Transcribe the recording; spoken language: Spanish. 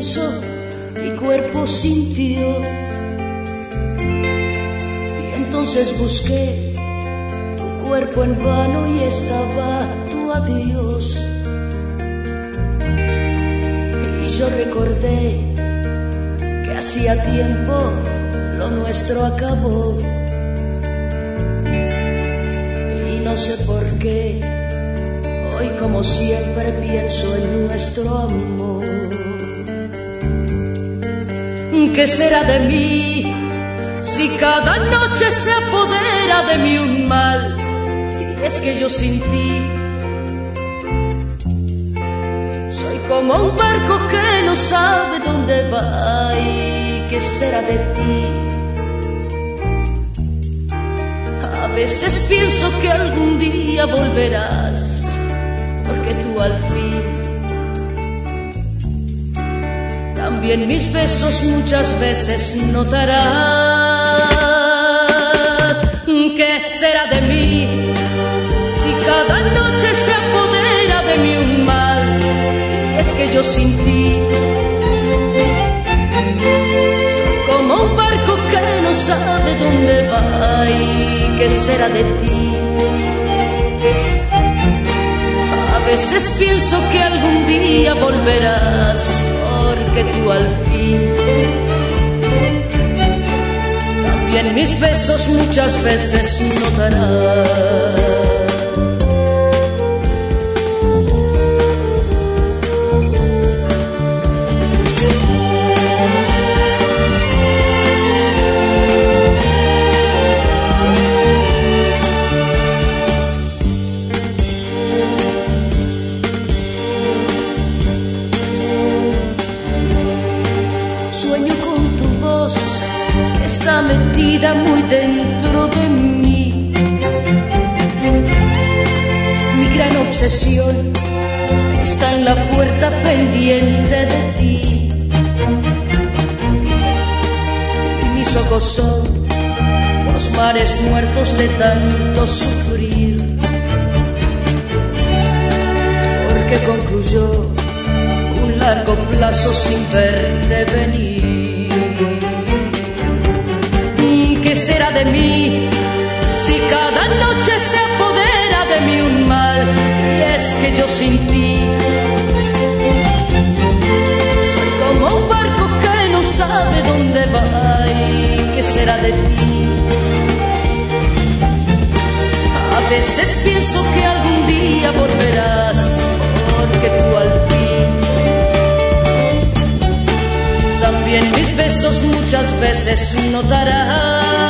pulso mi cuerpo sintió. Y entonces busqué tu cuerpo en vano y estaba tu adiós. Y yo recordé que hacía tiempo lo nuestro acabó. Y no sé por qué hoy, como siempre, pienso en nuestro amor. ¿Qué será de mí si cada noche se apodera de mí un mal? Y es que yo sin ti soy como un barco que no sabe dónde va. ¿Y qué será de ti? A veces pienso que algún día volverás, porque tú al fin también mis besos muchas veces notarás. ¿Qué será de mí si cada noche se apodera de mí un mal? Y es que yo sin ti soy como un barco que no sabe dónde va. ¿Y qué será de ti? A veces pienso que algún día volverás, porque tú al fin también mis besos muchas veces notarás. Sueño con tu voz, está metida muy dentro de mí. Mi gran obsesión está en la puerta pendiente de ti. Y mis ojos son los mares muertos de tanto sufrir. Porque concluyó un largo plazo sin verte venir. ¿Qué será de mí si cada noche se apodera de mí un mal? Y es que yo sin ti soy como un barco que no sabe dónde va. ¿Y qué será de ti? A veces pienso que algún día volverás, porque tú al fin también mis besos muchas veces notarás.